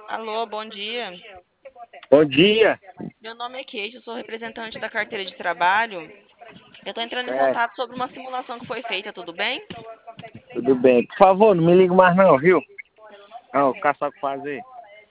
Alô, bom dia. Bom dia. Meu nome é Kate, eu sou representante da carteira de trabalho. Eu estou entrando em É, contato sobre uma simulação que foi feita, tudo bem? tudo bem. Por favor, não me liga mais não, viu? Não, ficar só com fazer.